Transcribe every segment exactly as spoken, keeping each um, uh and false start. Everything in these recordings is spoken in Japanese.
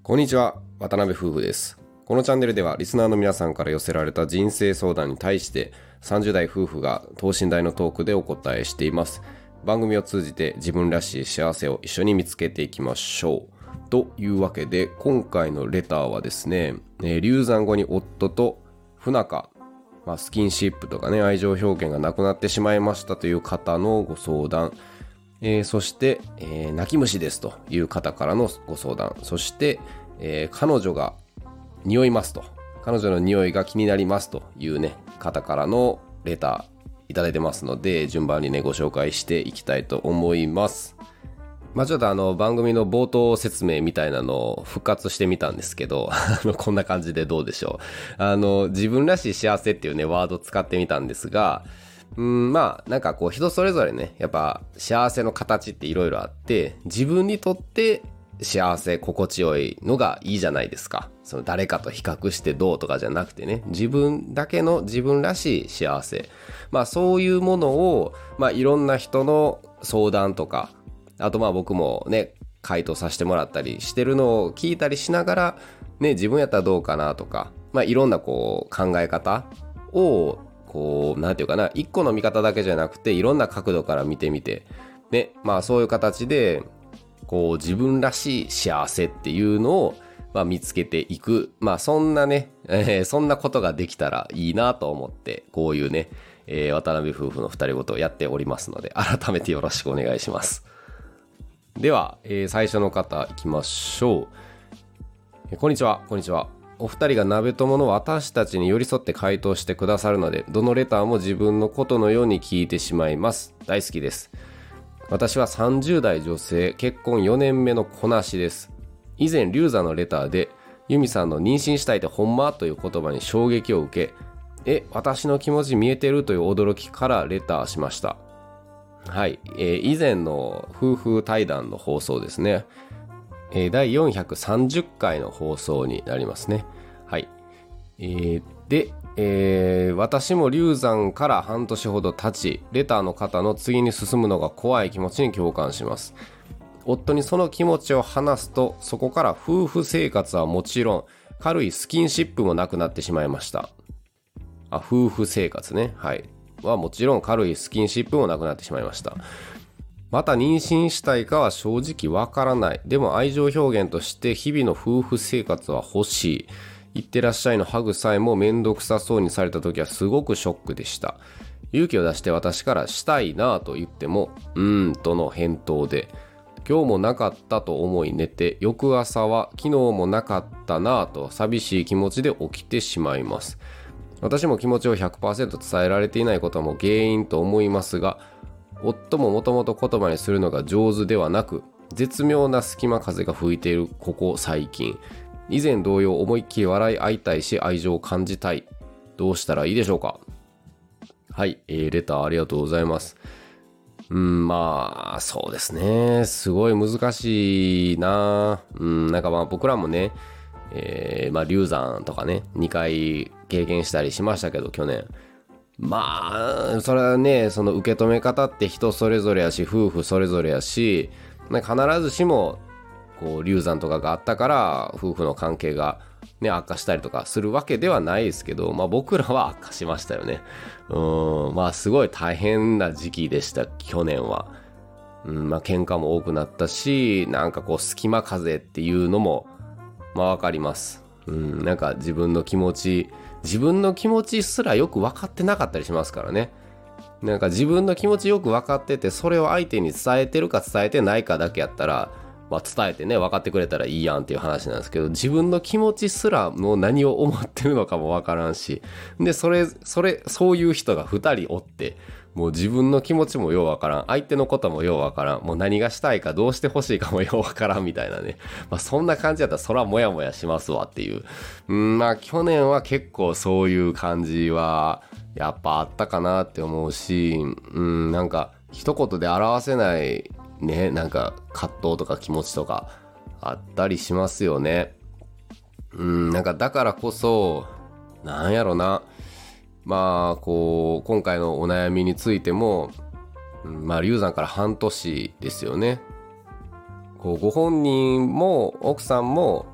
こんにちは、渡辺夫婦です。このチャンネルではリスナーの皆さんから寄せられた人生相談に対してさんじゅう代夫婦が等身大のトークでお答えしています。番組を通じて自分らしい幸せを一緒に見つけていきましょう。というわけで今回のレターはですね、えー、流産後に夫と不仲、まあ、スキンシップとかね愛情表現がなくなってしまいましたという方のご相談、えー、そして、えー、泣き虫ですという方からのご相談、そして、えー、彼女が匂いますと彼女の匂いが気になりますというね方からのレターいただいてますので、順番にねご紹介していきたいと思います。まあちょっとあの番組の冒頭説明みたいなのを復活してみたんですけどこんな感じでどうでしょう。あの自分らしい幸せっていうねワードを使ってみたんですが、うん、まあなんかこう人それぞれねやっぱ幸せの形っていろいろあって、自分にとって幸せ心地よいのがいいじゃないですか。その誰かと比較してどうとかじゃなくてね、自分だけの自分らしい幸せ、まあそういうものをまあいろんな人の相談とか、あとまあ僕もね回答させてもらったりしてるのを聞いたりしながらね、自分やったらどうかなとか、まあいろんなこう考え方をこうなんていうかな、一個の見方だけじゃなくていろんな角度から見てみてね、まあそういう形でこう自分らしい幸せっていうのをまあ見つけていく、まあそんなね、えー、そんなことができたらいいなと思ってこういうね、えー、渡辺夫婦の二人ごとやっておりますので、改めてよろしくお願いします。では、えー、最初の方いきましょう。えー、こんにちはこんにちは。お二人が鍋友の私たちに寄り添って回答してくださるので、どのレターも自分のことのように聞いてしまいます。大好きです。私はさんじゅう代女性、結婚よねんめの子なしです。以前流産のレターでユミさんの妊娠したいってほんまという言葉に衝撃を受け、え私の気持ち見えてるという驚きからレターしました。はい、えー、以前の夫婦対談の放送ですね、えー、だいよんひゃくさんじゅっかいの放送になりますね。はい、えー、でえー、私も流産から半年ほど経ち、レターの方の次に進むのが怖い気持ちに共感します。夫にその気持ちを話すと、そこから夫婦生活はもちろん軽いスキンシップもなくなってしまいました。あ、夫婦生活ね、はいはもちろん軽いスキンシップもなくなってしまいました。また妊娠したいかは正直わからない。でも愛情表現として日々の夫婦生活は欲しい。いってらっしゃいのハグさえもめんどくさそうにされた時はすごくショックでした。勇気を出して私からしたいなぁと言っても、うーんとの返答で、今日もなかったと思い寝て、翌朝は昨日もなかったなぁと寂しい気持ちで起きてしまいます。私も気持ちを ひゃくパーセント 伝えられていないことも原因と思いますが、夫ももともと言葉にするのが上手ではなく、絶妙な隙間風が吹いているここ最近、以前同様思いっきり笑い合いたいし愛情を感じたい。どうしたらいいでしょうか。はい、えー、レターありがとうございます。うん、まあそうですね、すごい難しいな。うん、なんかまあ僕らもね、えー、まあ流産とかねにかい経験したりしましたけど去年、まあそれはねその受け止め方って人それぞれやし夫婦それぞれやし、必ずしもこう流産とかがあったから夫婦の関係が、ね、悪化したりとかするわけではないですけど、まあ、僕らは悪化しましたよね。うん、まあすごい大変な時期でした去年は。うん、まあ喧嘩も多くなったし、なんかこう隙間風っていうのもまあわかります。うん、なんか自分の気持ち自分の気持ちすらよく分かってなかったりしますからね。なんか自分の気持ちよく分かってて、それを相手に伝えてるか伝えてないかだけやったら、まあ、伝えてね分かってくれたらいいやんっていう話なんですけど、自分の気持ちすらもう何を思ってるのかも分からんし、でそれそれそういう人がふたりおって、もう自分の気持ちもよう分からん、相手のこともよう分からん、もう何がしたいかどうしてほしいかもよう分からんみたいなね、まあ、そんな感じだったらそらモヤモヤしますわっていう。うん、まあ去年は結構そういう感じはやっぱあったかなって思うし、うん、なんか一言で表せないね、なんか葛藤とか気持ちとかあったりしますよね。うん、なんかだからこそなんやろな、まあこう今回のお悩みについても、うん、まあ流産から半年ですよね。こうご本人も奥さんも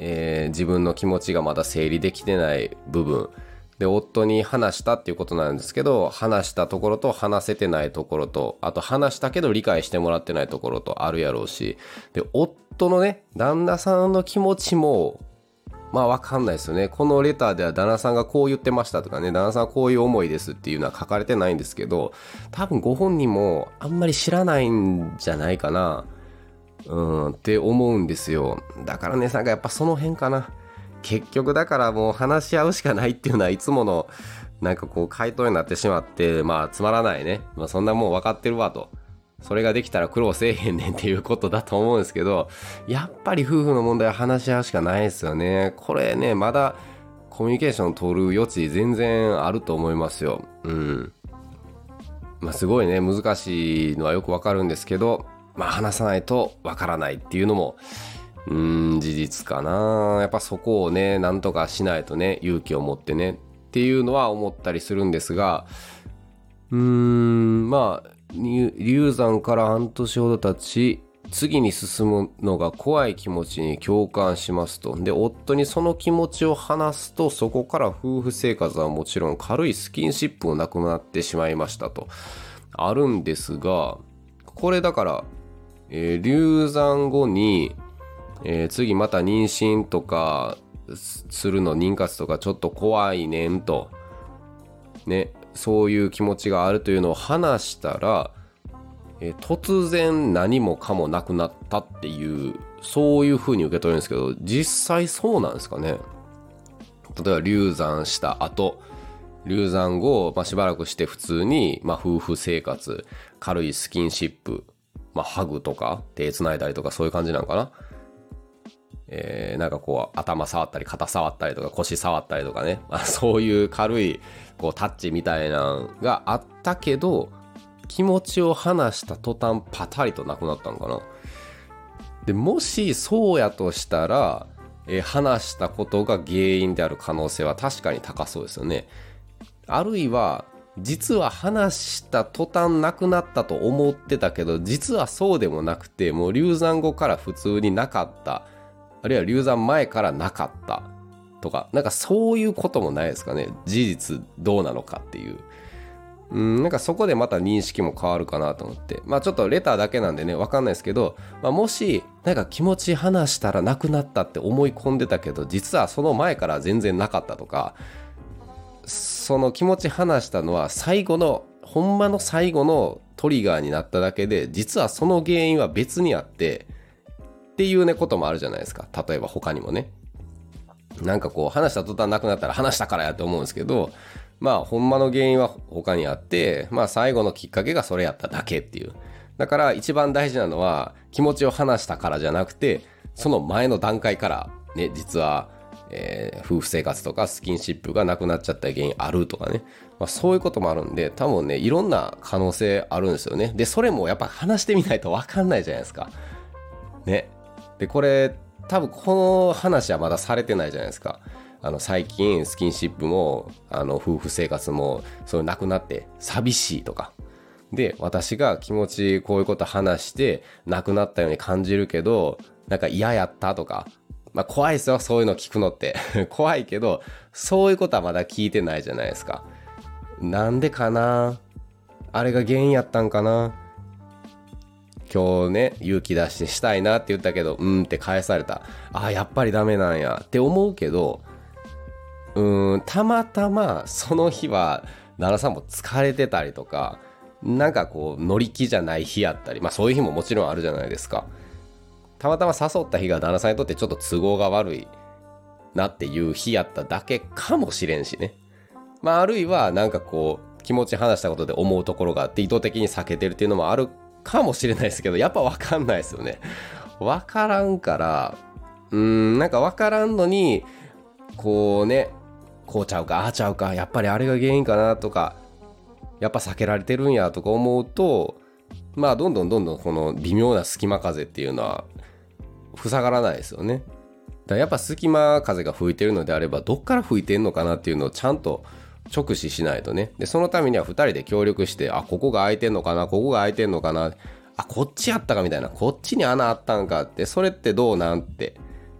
えー、自分の気持ちがまだ整理できてない部分で、夫に話したっていうことなんですけど、話したところと話せてないところと、あと話したけど理解してもらってないところとあるやろうし、で夫のね、旦那さんの気持ちもまあわかんないですよね。このレターでは旦那さんがこう言ってましたとかね、旦那さんはこういう思いですっていうのは書かれてないんですけど、多分ご本人もあんまり知らないんじゃないかな、うんって思うんですよ。だからね、なんかやっぱその辺かな。結局だからもう話し合うしかないっていうのはいつものなんかこう回答になってしまって、まあつまらないね、まあそんなもん分かってるわと、それができたら苦労せえへんねんっていうことだと思うんですけど、やっぱり夫婦の問題は話し合うしかないですよね。これね、まだコミュニケーション取る余地全然あると思いますよ。うんまあすごいね、難しいのはよくわかるんですけど、まあ話さないとわからないっていうのもうーん事実かな。やっぱそこをね、なんとかしないとね、勇気を持ってねっていうのは思ったりするんですが、うーんまあ流産から半年ほど経ち、次に進むのが怖い気持ちに共感しますと。で、夫にその気持ちを話すと、そこから夫婦生活はもちろん軽いスキンシップもなくなってしまいましたとあるんですが、これだから、えー、流産後に、えー、次また妊娠とかするの、妊活とかちょっと怖いねんとね、そういう気持ちがあるというのを話したら、えー、突然何もかもなくなったっていう、そういう風に受け取るんですけど、実際そうなんですかね。例えば流産した後、流産後、まあ、しばらくして普通に、まあ、夫婦生活、軽いスキンシップ、まあ、ハグとか手つないだりとか、そういう感じなのかな。えー、なんかこう頭触ったり肩触ったりとか腰触ったりとかね、まあ、そういう軽いこうタッチみたいなのがあったけど、気持ちを話した途端パタリとなくなったのかな。でもしそうやとしたら、えー、話したことが原因である可能性は確かに高そうですよね。あるいは実は話した途端なくなったと思ってたけど、実はそうでもなくて、もう流産後から普通になかった、あるいは流産前からなかったとか、なんかそういうこともないですかね。事実どうなのかっていう、うん、なんかそこでまた認識も変わるかなと思って、まあちょっとレターだけなんでね、わかんないですけど、まあ、もしなんか気持ち話したらなくなったって思い込んでたけど、実はその前から全然なかったとか、その気持ち話したのは最後のほんまの最後のトリガーになっただけで、実はその原因は別にあってっていうね、こともあるじゃないですか。例えば他にもね、なんかこう話した途端なくなったら話したからやと思うんですけど、まあほんまの原因は他にあって、まあ最後のきっかけがそれやっただけっていう。だから一番大事なのは気持ちを話したからじゃなくて、その前の段階からね、実は、えー、夫婦生活とかスキンシップがなくなっちゃった原因あるとかね、まあ、そういうこともあるんで、多分ね、いろんな可能性あるんですよね。でそれもやっぱ話してみないと分かんないじゃないですかね。でこれ多分この話はまだされてないじゃないですか。あの最近スキンシップもあの夫婦生活もそうなくなって寂しいとかで、私が気持ちこういうこと話してなくなったように感じるけど、なんか嫌やったとか、まあ怖いですよ、そういうの聞くのって怖いけど、そういうことはまだ聞いてないじゃないですか。なんでかな、あれが原因やったんかな。今日ね、勇気出してしたいなって言ったけど、うんって返された。あ、やっぱりダメなんやって思うけど、うーん、たまたまその日は奈良さんも疲れてたりとか、なんかこう乗り気じゃない日やったり、まあそういう日ももちろんあるじゃないですか。たまたま誘った日が旦那さんにとってちょっと都合が悪いなっていう日やっただけかもしれんしね。まああるいはなんかこう気持ち話したことで思うところがあって意図的に避けてるっていうのもあるかもしれないですけど、やっぱ分かんないですよね。分からんから、うーん、なんか分からんのにこうね、こうちゃうかああちゃうか、やっぱりあれが原因かなとか、やっぱ避けられてるんやとか思うと、まあどんどんどんどんこの微妙な隙間風っていうのは塞がらないですよね。だからやっぱ隙間風が吹いてるのであれば、どっから吹いてんのかなっていうのをちゃんと直視しないとね。でそのためにはふたりで協力して、あ、ここが開いてんのかな、ここが開いてんのかな、あ、こっちやったかみたいな、こっちに穴あったんかって、それってどうなんって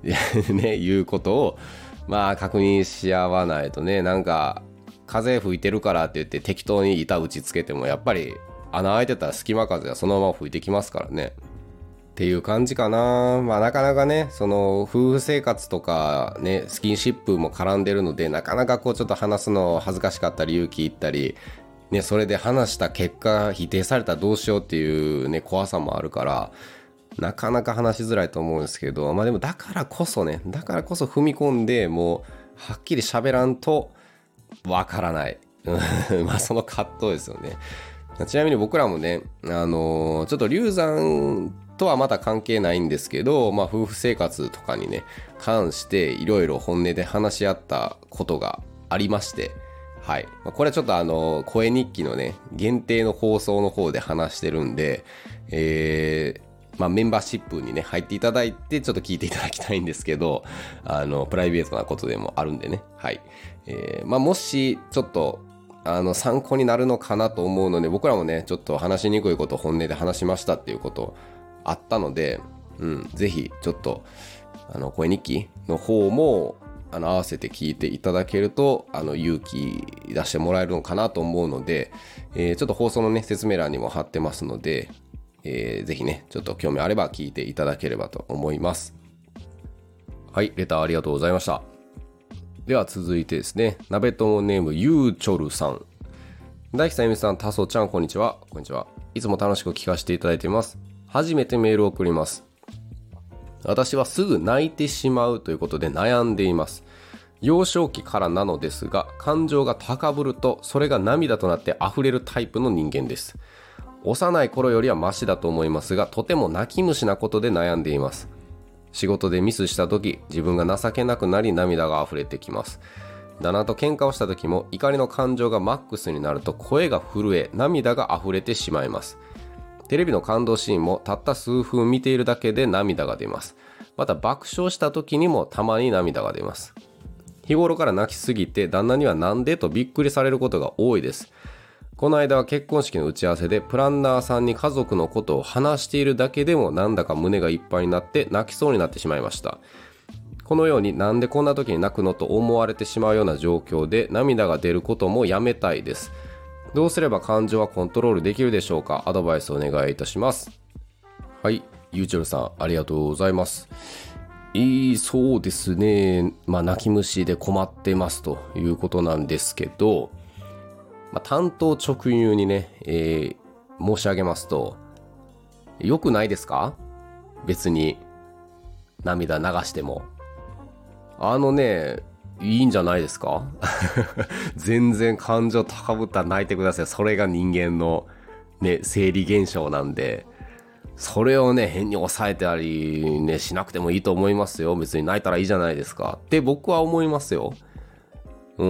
ね、いうことを、まあ確認し合わないとね、なんか、風吹いてるからって言って適当に板打ちつけても、やっぱり穴開いてたら隙間風がそのまま吹いてきますからね。っていう感じかな。まあなかなかね、その夫婦生活とかね、スキンシップも絡んでるので、なかなかこうちょっと話すの恥ずかしかったり勇気いったり、ね、それで話した結果否定されたらどうしようっていうね、怖さもあるから、なかなか話しづらいと思うんですけど、まあでもだからこそね、だからこそ踏み込んで、もうはっきり喋らんとわからない。まあその葛藤ですよね。ちなみに僕らもね、あのー、ちょっと流産とはまた関係ないんですけど、まあ夫婦生活とかにね、関していろいろ本音で話し合ったことがありまして、はい。これはちょっとあの、声日記のね、限定の放送の方で話してるんで、えー、まあメンバーシップにね、入っていただいて、ちょっと聞いていただきたいんですけど、あの、プライベートなことでもあるんでね、はい。えー、まあもし、ちょっと、あの、参考になるのかなと思うので、僕らもね、ちょっと話しにくいことを本音で話しましたっていうことあったので、うん、ぜひ、ちょっと、あの、声日記の方も、あの合わせて聞いていただけるとあの勇気出してもらえるのかなと思うので、えー、ちょっと放送のね説明欄にも貼ってますので、えー、ぜひねちょっと興味あれば聞いていただければと思います。はい、レターありがとうございました。では続いてですね、鍋友ネームゆうちょるさん。大樹さん、ゆみさん、たそちゃん、こんにちは。こんにちは。いつも楽しく聞かせていただいています。初めてメールを送ります。私はすぐ泣いてしまうということで悩んでいます。幼少期からなのですが、感情が高ぶるとそれが涙となって溢れるタイプの人間です。幼い頃よりはマシだと思いますが、とても泣き虫なことで悩んでいます。仕事でミスした時、自分が情けなくなり涙が溢れてきます。旦那と喧嘩をした時も怒りの感情がマックスになると声が震え、涙が溢れてしまいます。テレビの感動シーンもたった数分見ているだけで涙が出ます。また爆笑した時にもたまに涙が出ます。日頃から泣きすぎて旦那にはなんでとびっくりされることが多いです。この間は結婚式の打ち合わせでプランナーさんに家族のことを話しているだけでもなんだか胸がいっぱいになって泣きそうになってしまいました。このようになんでこんな時に泣くのと思われてしまうような状況で涙が出ることもやめたいです。どうすれば感情はコントロールできるでしょうか。アドバイスお願いいたします。はい、ゆうちょるさんありがとうございます。いいそうですね。まあ泣き虫で困ってますということなんですけど、まあ、担当直入にね、えー、申し上げますと、良くないですか？別に涙流しても。あのね、いいんじゃないですか？全然感情高ぶったら泣いてください。それが人間のね、生理現象なんで、それをね、変に抑えたりね、しなくてもいいと思いますよ。別に泣いたらいいじゃないですか。って僕は思いますよ。うん。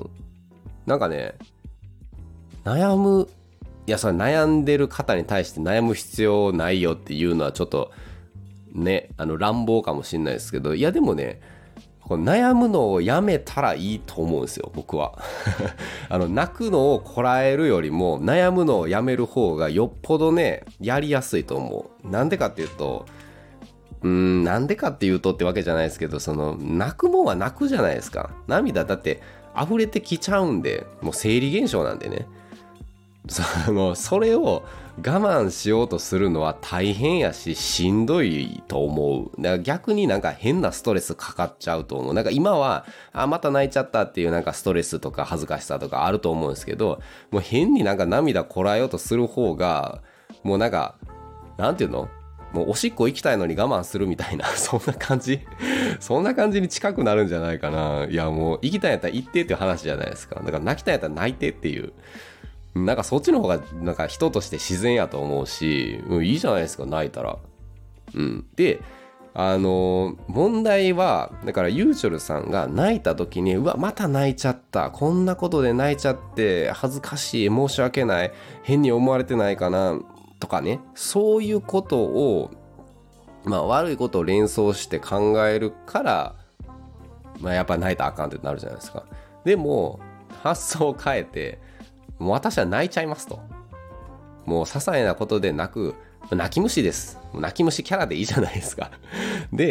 なんかね、悩む、いや、それ悩んでる方に対して悩む必要ないよっていうのはちょっとね、あの乱暴かもしれないですけど、いやでもね、この悩むのをやめたらいいと思うんですよ、僕は。あの泣くのをこらえるよりも悩むのをやめる方がよっぽどね、やりやすいと思う。なんでかっていうと、うーん、なんでかっていうとってわけじゃないですけど、その泣くもんは泣くじゃないですか。涙だって溢れてきちゃうんで、もう生理現象なんでね。そのそれを我慢しようとするのは大変やししんどいと思う。だから逆になんか変なストレスかかっちゃうと思う。なんか今はあまた泣いちゃったっていうなんかストレスとか恥ずかしさとかあると思うんですけど、もう変になんか涙こらえようとする方がもうなんかなんていうの、もうおしっこ行きたいのに我慢するみたいな、そんな感じそんな感じに近くなるんじゃないかな。いやもう行きたいんやったら行ってっていう話じゃないですか。だから泣きたいんやったら泣いてっていう、なんかそっちの方がなんか人として自然やと思うし、うん、いいじゃないですか、泣いたら。うん。で、あのー、問題は、だからユーチョルさんが泣いた時に、うわ、また泣いちゃった。こんなことで泣いちゃって恥ずかしい、申し訳ない、変に思われてないかな、とかね。そういうことを、まあ悪いことを連想して考えるから、まあやっぱ泣いたらあかんってなるじゃないですか。でも、発想を変えて、もう私は泣いちゃいますと。もう些細なことで泣く、泣き虫です。泣き虫キャラでいいじゃないですか。で、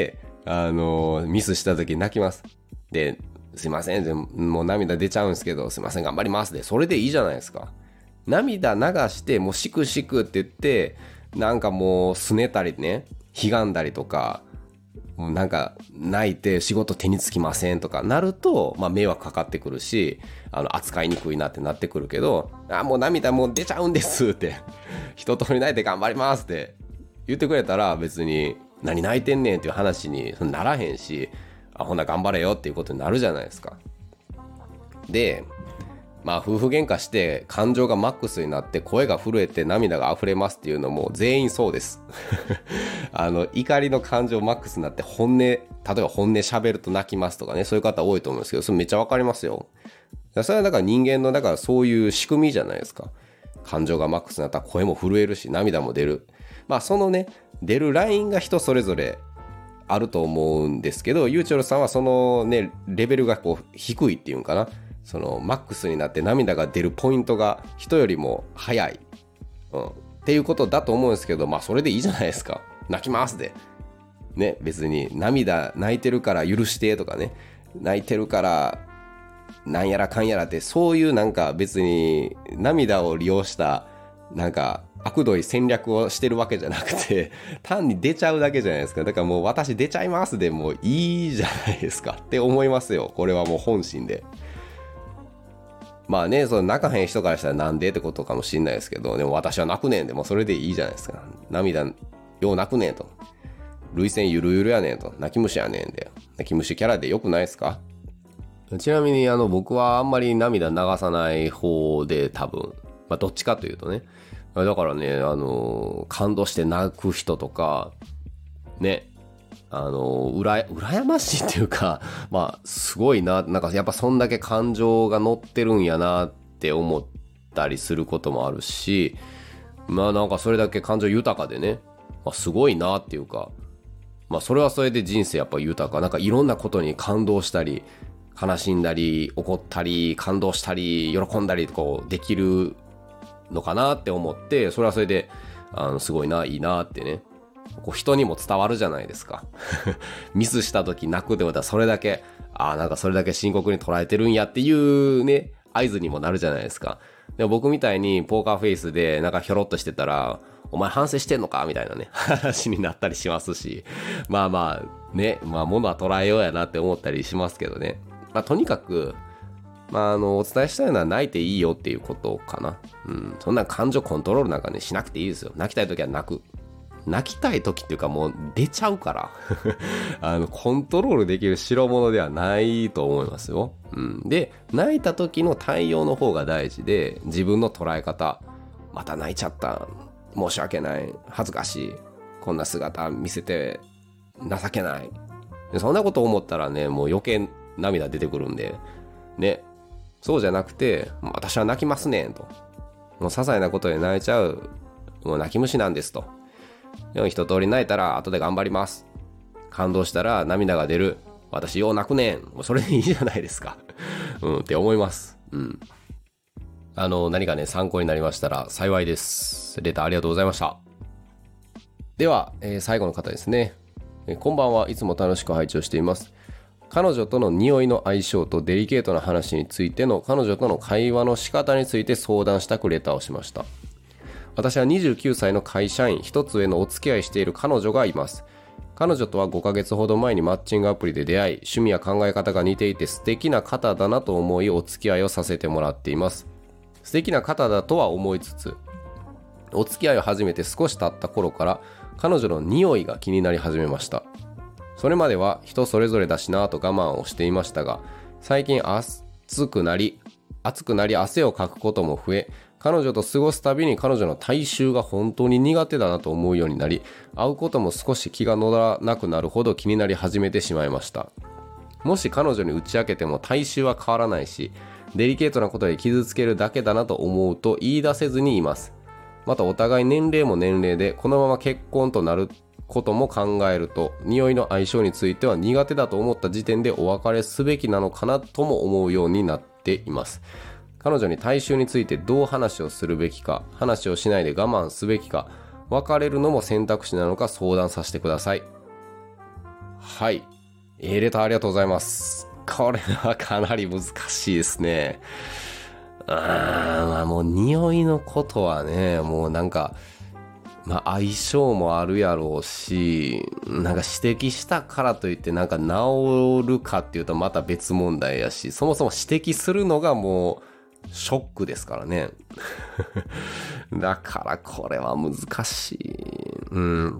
あのミスした時泣きます。で、すいません、でももう涙出ちゃうんですけど、すいません頑張りますで、それでいいじゃないですか。涙流してもうシクシクって言ってなんかもうすねたりね、ひがんだりとか、もうなんか泣いて仕事手につきませんとかなると、まあ、迷惑かかってくるし、あの扱いにくいなってなってくるけど、あもう涙もう出ちゃうんですって一通り泣いて頑張りますって言ってくれたら、別に何泣いてんねんっていう話にならへんし、あほな頑張れよっていうことになるじゃないですか。でまあ夫婦喧嘩して感情がマックスになって声が震えて涙が溢れますっていうのも全員そうですあの怒りの感情マックスになって本音、例えば本音喋ると泣きますとかね、そういう方多いと思うんですけど、それめっちゃわかりますよ。それはだから人間のだからそういう仕組みじゃないですか。感情がマックスになったら声も震えるし涙も出る。まあそのね出るラインが人それぞれあると思うんですけど、ゆうちょるさんはそのねレベルがこう低いっていうんかな、そのマックスになって涙が出るポイントが人よりも早い、うん、っていうことだと思うんですけど、まあそれでいいじゃないですか。泣きますでね、別に涙泣いてるから許してとかね、泣いてるからなんやらかんやらって、そういうなんか別に涙を利用したなんか悪どい戦略をしてるわけじゃなくて、単に出ちゃうだけじゃないですか。だからもう私出ちゃいますでもういいじゃないですかって思いますよ。これはもう本心で。まあね、その泣かへん人からしたらなんでってことかもしんないですけど、でも私は泣くねんでもうそれでいいじゃないですか。涙よう泣くねんと、涙腺ゆるゆるやねんと、泣き虫やねんで、泣き虫キャラでよくないですか。ちなみにあの僕はあんまり涙流さない方で、多分まあどっちかというとね、だからね、あの感動して泣く人とかね、あのうら羨ましいっていうか、まあすごいな、なんかやっぱそんだけ感情が乗ってるんやなって思ったりすることもあるし、まあなんかそれだけ感情豊かでね、まあ、すごいなっていうか、まあそれはそれで人生やっぱ豊か、なんかいろんなことに感動したり悲しんだり怒ったり感動したり喜んだりこうできるのかなって思って、それはそれであのすごいないいなってね、こう人にも伝わるじゃないですかミスした時泣くってことはそれだけ、ああなんかそれだけ深刻に捉えてるんやっていうね合図にもなるじゃないですか。でも僕みたいにポーカーフェイスでなんかひょろっとしてたら、お前反省してんのかみたいなね話になったりしますし、まあまあね、まあ物は捉えようやなって思ったりしますけどね。まあとにかくまああのお伝えしたいのは泣いていいよっていうことかな。うん、そんな感情コントロールなんかねしなくていいですよ。泣きたい時は泣く。泣きたい時っていうかもう出ちゃうからあのコントロールできる代物ではないと思いますよ。うん、で泣いた時の対応の方が大事で、自分の捉え方、また泣いちゃった、申し訳ない、恥ずかしい、こんな姿見せて情けない、そんなこと思ったらねもう余計涙出てくるんでね、そうじゃなくて私は泣きますねんと、もう些細なことで泣いちゃう、もう泣き虫なんですと、でも一通り泣いたら後で頑張ります、感動したら涙が出る、私よう泣くねん、もうそれでいいじゃないですかうんって思います。うん、あの何かね参考になりましたら幸いです。レターありがとうございました。では、えー、最後の方ですね、えー、こんばんは、いつも楽しく拝聴しています。彼女との匂いの相性とデリケートな話についての彼女との会話の仕方について相談したくレターをしました。私はにじゅうきゅうさいの会社員、一つ上のお付き合いしている彼女がいます。彼女とはごかげつほど前にマッチングアプリで出会い、趣味や考え方が似ていて素敵な方だなと思いお付き合いをさせてもらっています。素敵な方だとは思いつつ、お付き合いを始めて少し経った頃から彼女の匂いが気になり始めました。それまでは人それぞれだしなぁと我慢をしていましたが、最近暑くなり暑くなり汗をかくことも増え、彼女と過ごすたびに彼女の体臭が本当に苦手だなと思うようになり、会うことも少し気が乗らなくなるほど気になり始めてしまいました。もし彼女に打ち明けても体臭は変わらないし、デリケートなことで傷つけるだけだなと思うと言い出せずにいます。またお互い年齢も年齢でこのまま結婚となることも考えると、匂いの相性については苦手だと思った時点でお別れすべきなのかなとも思うようになっています。彼女に体臭についてどう話をするべきか、話をしないで我慢すべきか、別れるのも選択肢なのか相談させてください。 はい。えー、レターありがとうございます。これはかなり難しいですね。あー、まあもう匂いのことはね、もうなんか、まあ相性もあるやろうし、なんか指摘したからといってなんか治るかっていうとまた別問題やし、そもそも指摘するのがもうショックですからね。だからこれは難しい。うん。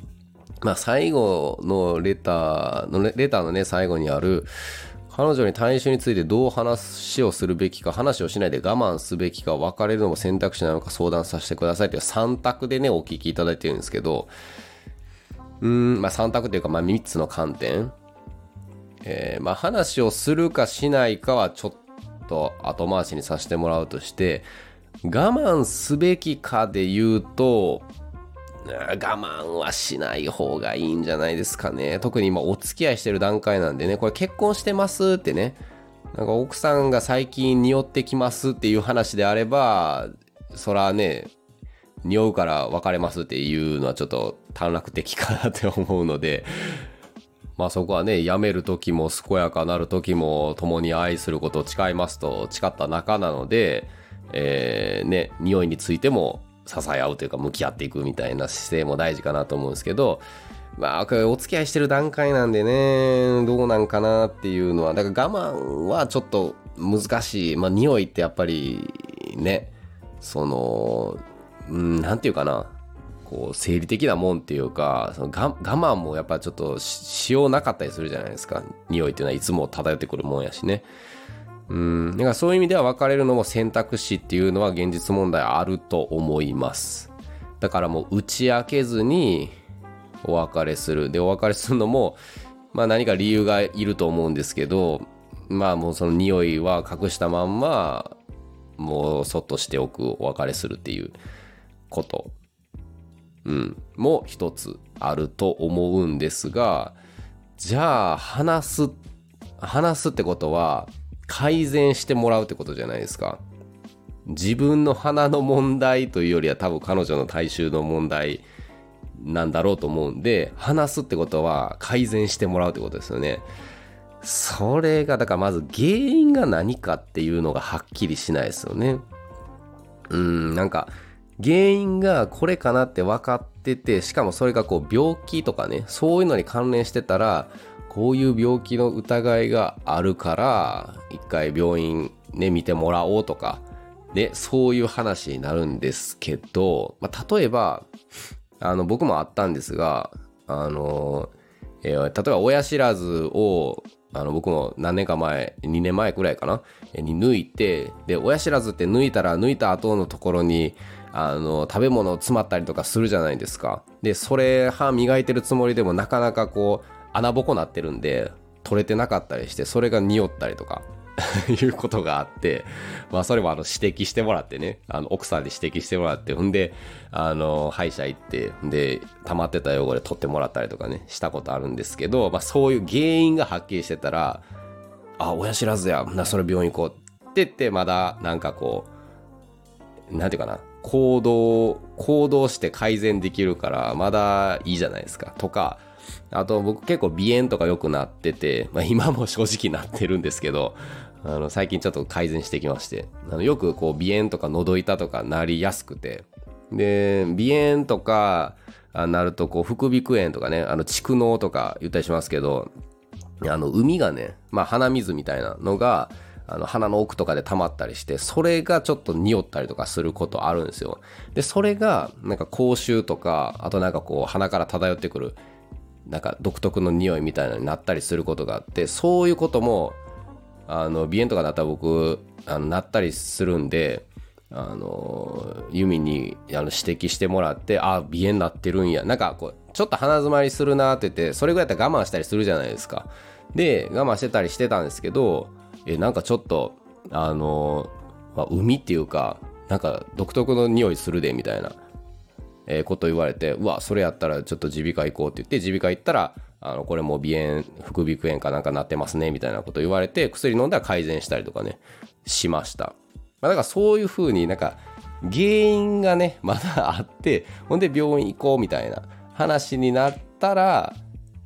まあ最後のレターのレターのね最後にある彼女に体臭についてどう話をするべきか、話をしないで我慢すべきか、別れるのも選択肢なのか相談させてくださいというさん択でねお聞きいただいてるんですけど、うーんまあさん択というかまあみっつの観点、えー、まあ話をするかしないかはちょっと後回しにさせてもらうとして、我慢すべきかで言うと我慢はしない方がいいんじゃないですかね。特に今お付き合いしてる段階なんでね、これ結婚してますってね、なんか奥さんが最近匂ってきますっていう話であれば、そらね、匂うから別れますっていうのはちょっと短絡的かなって思うので、まあそこはね、辞める時も健やかなる時も共に愛することを誓いますと誓った仲なので、えー、ね、匂いについても支え合うというか向き合っていくみたいな姿勢も大事かなと思うんですけど、まあこれお付き合いしてる段階なんでね、どうなんかなっていうのは、だから我慢はちょっと難しい。まあ匂いってやっぱりね、その、うん、なんていうかな、こう生理的なもんっていうか、その我慢もやっぱちょっとしようなかったりするじゃないですか。匂いっていうのはいつも漂ってくるもんやしね。うん、だからそういう意味では別れるのも選択肢っていうのは現実問題あると思います。だからもう打ち明けずにお別れする。でお別れするのもまあ何か理由がいると思うんですけど、まあもうその匂いは隠したまんまもうそっとしておく、お別れするっていうこと、うん、も一つあると思うんですが、じゃあ話す話すってことは改善してもらうってことじゃないですか。自分の鼻の問題というよりは多分彼女の体臭の問題なんだろうと思うんで、話すってことは改善してもらうってことですよね。それがだからまず原因が何かっていうのがはっきりしないですよね。うーんなんか原因がこれかなって分かってて、しかもそれがこう病気とかね、そういうのに関連してたら、こういう病気の疑いがあるから一回病院ね見てもらおうとかね、そういう話になるんですけど、まあ、例えばあの僕もあったんですが、あの、えー、例えば親知らずをあの僕も何年か前にねんまえくらいかなに抜いて、で親知らずって抜いたら抜いた後のところにあの食べ物詰まったりとかするじゃないですか。でそれ歯磨いてるつもりでもなかなかこう穴ぼこなってるんで取れてなかったりして、それが匂ったりとかいうことがあって、まあそれもあの指摘してもらってね、あの奥さんに指摘してもらって、ほんであの歯医者行って、で溜まってた汚れ取ってもらったりとかねしたことあるんですけど、まあそういう原因がはっきりしてたら、あ親知らずやな、それ病院行こうって言って、まだなんかこうなんていうかな、行動行動して改善できるからまだいいじゃないですか。とか、あと僕結構鼻炎とか良くなってて、まあ、今も正直なってるんですけど、あの最近ちょっと改善してきまして、あのよくこう鼻炎とか喉痛とかなりやすくて、で鼻炎とかなるとこう副鼻腔炎とかね、あの蓄膿とか言ったりしますけど、あの海がね、まあ鼻水みたいなのがあの鼻の奥とかで溜まったりして、それがちょっと匂ったりとかすることあるんですよ。でそれがなんか口臭とか、あとなんかこう鼻から漂ってくるなんか独特の匂いみたいなのになったりすることがあって、そういうこともあの鼻炎とかだったら僕あのなったりするんで、あのユミにあの指摘してもらって、あ鼻炎なってるんや、なんかこうちょっと鼻詰まりするなって言って、それぐらいだったら我慢したりするじゃないですか。で我慢してたりしてたんですけど、えなんかちょっとあの、まあ、海っていうかなんか独特の匂いするでみたいなえー、こと言われて、うわそれやったらちょっと耳鼻科行こうって言って、耳鼻科行ったらあのこれもう鼻炎副鼻腔炎かなんかなってますねみたいなこと言われて、薬飲んだら改善したりとかねしました。まあ、だからそういう風になんか原因がねまだあって、ほんで病院行こうみたいな話になったら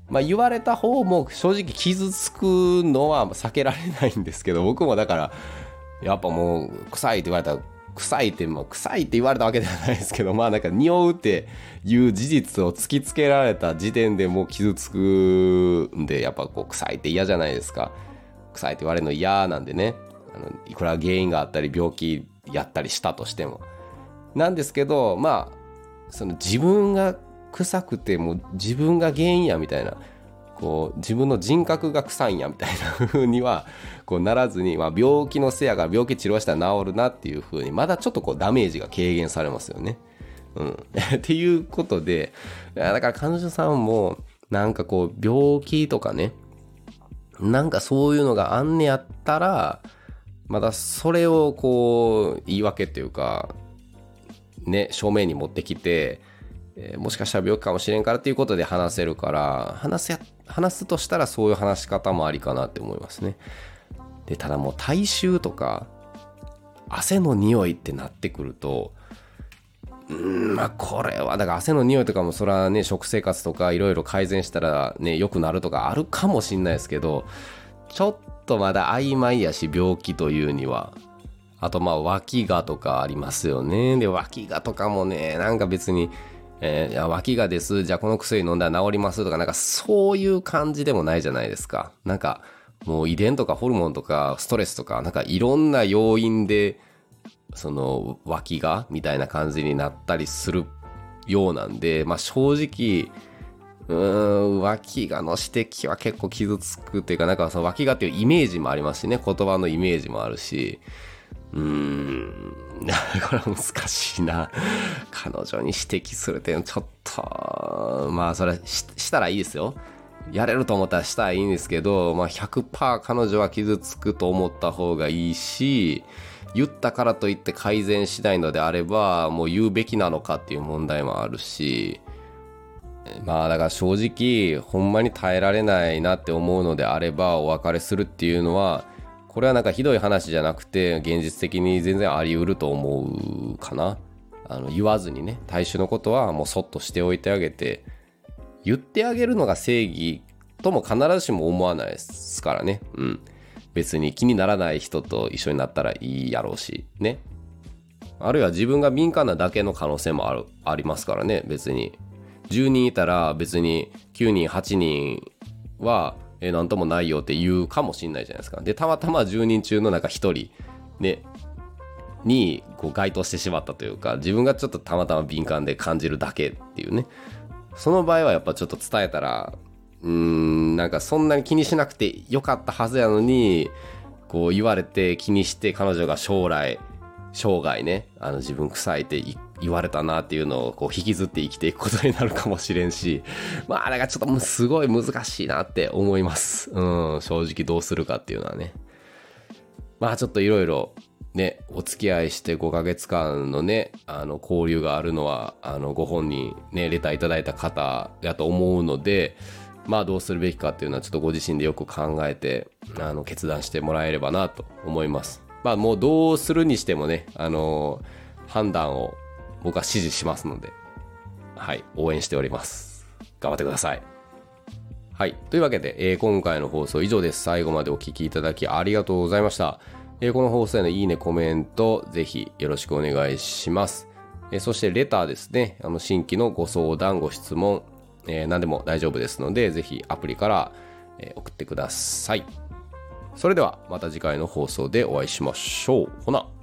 まあ言われた方も正直傷つくのは避けられないんですけど、僕もだからやっぱもう臭いって言われたら、臭いってもう臭いって言われたわけではないですけど、まあなんか匂うっていう事実を突きつけられた時点でもう傷つくんで、やっぱこう臭いって嫌じゃないですか。臭いって言われるの嫌なんでね、あのいくら原因があったり病気やったりしたとしてもなんですけど、まあその自分が臭くても自分が原因やみたいな、こう自分の人格が臭いんやみたいな風にはこうならずに、まあ、病気のせやが病気治療したら治るなっていう風にまだちょっとこうダメージが軽減されますよね。うん、っていうことで、だから彼女さんもなんかこう病気とかね、なんかそういうのがあんねやったらまだそれをこう言い訳っていうかね、正面に持ってきて、えー、もしかしたら病気かもしれんからっていうことで話せるから、話すや話すとしたらそういう話し方もありかなって思いますね。でただもう体臭とか汗の匂いってなってくると、うーんまあこれはだから汗の匂いとかもそれはね、食生活とかいろいろ改善したらね良くなるとかあるかもしんないですけど、ちょっとまだ曖昧やし、病気というには。あとまあ脇がとかありますよね。で脇がとかもね、なんか別に、えー、いや脇がです、じゃあこの薬飲んだら治りますとか、なんかそういう感じでもないじゃないですか。なんかもう遺伝とかホルモンとかストレスとか、なんかいろんな要因でその脇がみたいな感じになったりするようなんで、まあ正直うーん脇がの指摘は結構傷つくっていうか、なんかその脇がっていうイメージもありますしね、言葉のイメージもあるし、うーんこれは難しいな。彼女に指摘するっていうのちょっと、まあそれ し, したらいいですよ。やれると思ったらしたらいいんですけど、まあ ひゃくパーセント 彼女は傷つくと思った方がいいし、言ったからといって改善しないのであればもう言うべきなのかっていう問題もあるし、まあだから正直ほんまに耐えられないなって思うのであればお別れするっていうのは、これはなんかひどい話じゃなくて現実的に全然あり得ると思うかな。あの言わずにね、体臭のことはもうそっとしておいてあげて、言ってあげるのが正義とも必ずしも思わないですからね。うん、別に気にならない人と一緒になったらいいやろうしね。あるいは自分が敏感なだけの可能性もあるありますからね。別にじゅうにんいたら別にきゅうにんはちにんはえなんともないよって言うかもしんないじゃないですか。でたまたまじゅうにん中のなんかひとりねにこう該当してしまったというか、自分がちょっとたまたま敏感で感じるだけっていうね。その場合はやっぱちょっと伝えたら、うーんなんかそんなに気にしなくてよかったはずやのに、こう言われて気にして彼女が将来生涯ね、あの自分臭いって言われたなっていうのをこう引きずって生きていくことになるかもしれんし、まあだからちょっとすごい難しいなって思います。うん、正直どうするかっていうのはね。まあちょっといろいろね、お付き合いしてごかげつかんのね、あの交流があるのはあのご本人ねレターいただいた方やと思うので、まあどうするべきかっていうのはちょっとご自身でよく考えてあの決断してもらえればなと思います。まあもうどうするにしてもね、あのー、判断を僕は指示しますので、はい応援しております。頑張ってください。はいというわけで、えー、今回の放送以上です。最後までお聞きいただきありがとうございました。えー、この放送へのいいねコメントぜひよろしくお願いします。えー、そしてレターですね、あの新規のご相談ご質問、えー、何でも大丈夫ですのでぜひアプリから、えー、送ってください。それではまた次回の放送でお会いしましょう。ほな。